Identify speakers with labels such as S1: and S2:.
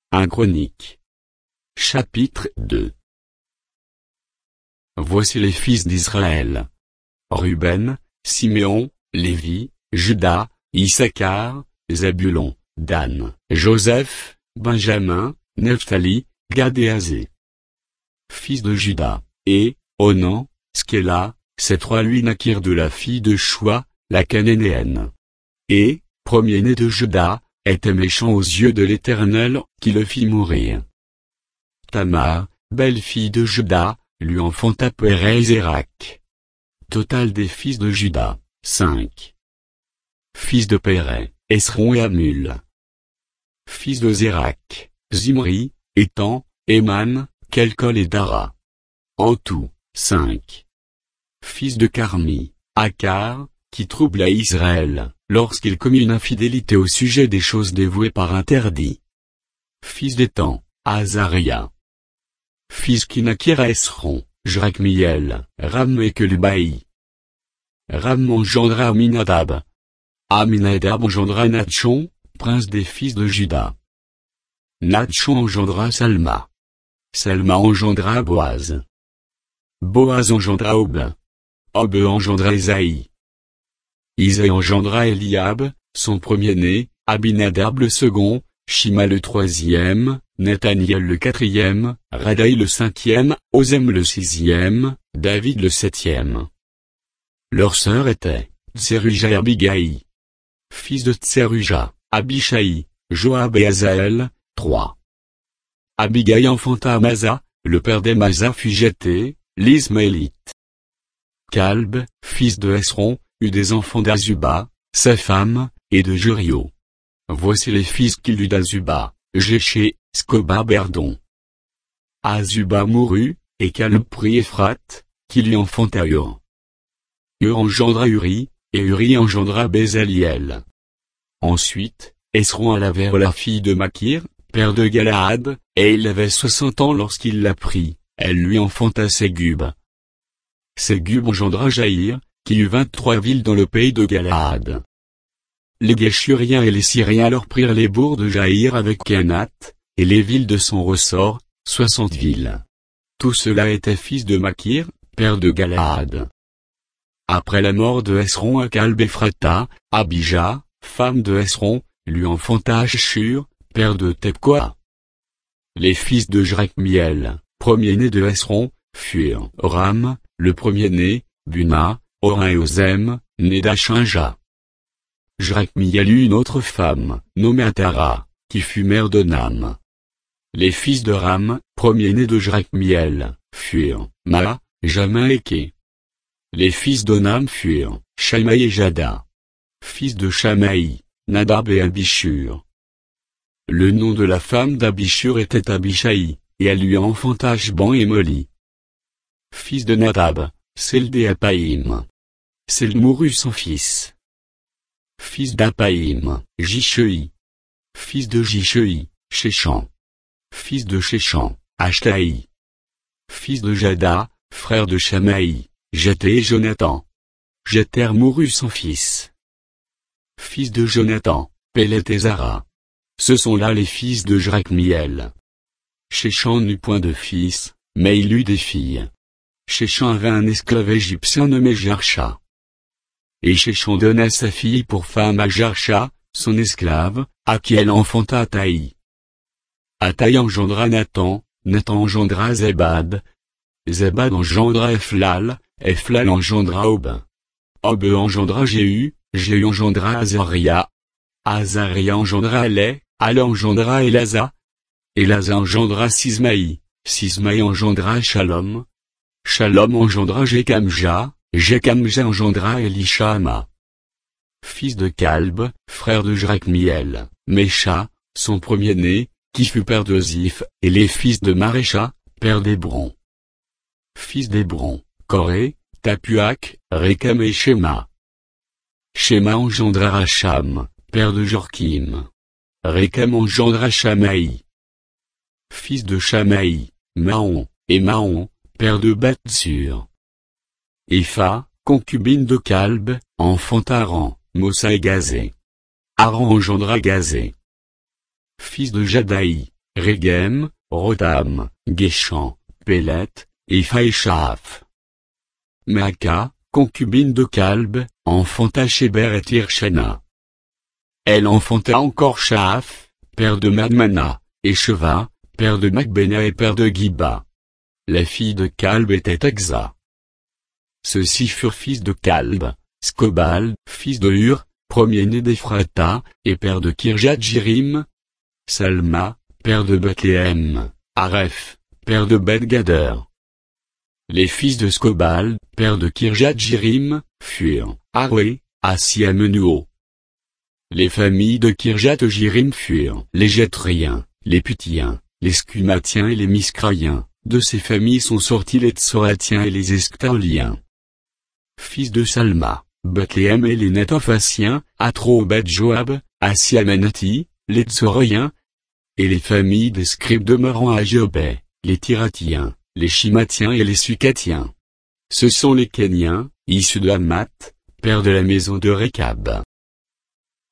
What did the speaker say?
S1: 1 Chronique. Chapitre 2. Voici les fils d'Israël. Ruben, Siméon, Lévi, Juda, Issachar, Zabulon, Dan, Joseph, Benjamin, Nephtali, Gad et Asé. Fils de Juda, et, Onan, Skéla, ces trois lui naquirent de la fille de Choua, la Cananéenne. Et, premier-né de Juda, était méchant aux yeux de l'Éternel, qui le fit mourir. Tamar, belle-fille de Juda, lui enfanta Pérez et Zérak. Total des fils de Juda, 5. Fils de Pérez, Esron et Hamul. Fils de Zérak, Zimri, Étan, Éman, Kelkol et Dara. En tout, 5. Fils de Carmi, Akar, qui troubla Israël, lorsqu'il commit une infidélité au sujet des choses dévouées par interdit. Fils d'Étan, Azaria. Fils qui naquirent à Esron, Jrakmiel, Ram et Kelubaï. Ram engendra Aminadab. Aminadab engendra Natchon, prince des fils de Juda. Natchon engendra Salma. Salma engendra Boaz. Boaz engendra Ob. Ob engendra Isaïe. Isaïe engendra Eliab, son premier-né, Abinadab le second, Shima le troisième, Nathaniel le quatrième, Radaï le cinquième, Ozem le sixième, David le septième. Leur sœur était Tseruja et Abigaï. Fils de Tseruja, Abishai, Joab et Azaël, 3. Abigaï enfanta Amasa, le père d'Amasa fut jeté, l'Ismaélite. Kalb, fils de Esron, eut des enfants d'Azuba, sa femme, et de Jurio. Voici les fils qu'il eut d'Azuba, Jéché, Scoba Berdon. Azuba mourut, et Kalb prit Ephrate, qui lui enfanta Hur. Hur engendra Uri, et Uri engendra Bézaliel. Ensuite, Esron alla vers la fille de Makir, père de Galaad, et il avait 60 ans lorsqu'il la prit, elle lui enfanta Ségub. Ségub engendra Jaïr, qui eut 23 villes dans le pays de Galaad. Les Géshuriens et les Syriens alors prirent les bourgs de Jaïr avec Kéanath, et les villes de son ressort, 60 villes. Tout cela était fils de Makir, père de Galaad. Après la mort de Esron à Kalb Ephrata, Abijah, femme de Esron, lui enfanta Ashur, père de Tepkoa. Les fils de Jrakmiel, premier-né de Esron, furent Ram, le premier-né, Buna, Orin et Ozem, né d'Achinja. Jrakmiel eut une autre femme, nommée Atara, qui fut mère de Nam. Les fils de Ram, premier-né de Jrakmiel, furent Ma, Jamin et Ké. Les fils d'Onam furent Shamaï et Jada. Fils de Shamaï, Nadab et Abishur. Le nom de la femme d'Abishur était Abishai, et elle lui enfanta Ashban et Moli. Fils de Nadab, Seld et Apaïm. Seld mourut sans fils. Fils d'Apaïm, Jishei. Fils de Jishei, Shechan. Fils de Shechan, Ashtaï. Fils de Jada, frère de Shamaï, Jété et Jonathan. Jéter mourut sans fils. Fils de Jonathan, Pélet et Zara. Ce sont là les fils de Jrakmiel. Shechan n'eut point de fils, mais il eut des filles. Shechan avait un esclave égyptien nommé Jarsha. Et Shechan donna sa fille pour femme à Jarsha, son esclave, à qui elle enfanta Ataï. Ataï engendra Nathan, Nathan engendra Zébad. Zébad engendra Ephlal, Ephlal engendra Ob. Ob engendra Jéhu, Jéhu engendra Azaria. Azaria engendra Alé, Alé engendra Elasa. Elasa engendra Sismaï, Sismaï engendra Shalom. Shalom engendra Jekamja, Jekamja engendra Elishama. Fils de Kalb, frère de Jrakmiel, Mécha, son premier-né, qui fut père de Ziph, et les fils de Marécha, père d'Hébron. Fils d'Hébron, Coré, Tapuak, Récam et Shema. Shema engendra Racham, père de Jorkim. Récam engendra Shamaï. Fils de Shamaï, Mahon, et Mahon, père de Batsur. Epha, concubine de Kalb, enfanta Aran, Mosa et Gazé. Aran engendra Gazé. Fils de Jadaï, Régem, Rotam, Guéchan, Pélet, Epha et Shaaph. Maaka, concubine de Kalb, enfanta Sheber et Tirshana. Elle enfanta encore Shaaph, père de Madmana, et Sheva, père de Macbena et père de Giba. La fille de Kalb était Aksa. Ceux-ci furent fils de Kalb, Scobal, fils de Hur, premier-né d'Ephrata, et père de Kirjat-Jirim. Salma, père de Bethléem, Areph, père de Beth-Gader. Les fils de Scobal, père de Kirjat-Jirim, furent Aroué, Assi-Amenuo. Les familles de Kirjat-Jirim furent les Jétriens, les Putiens, les Scumatiens et les Miscraïens. De ces familles sont sortis les Tsoratiens et les Esctaoliens. Fils de Salma, Bethléem et les Netophaciens, Atro-Beth-Joab, Assi-Amenati, les Tsoroïens. Et les familles des scribes demeurant à Jobé, les Tiratiens, les Shimatiens et les Sukatiens. Ce sont les Kéniens, issus de Hamath, père de la maison de Récab.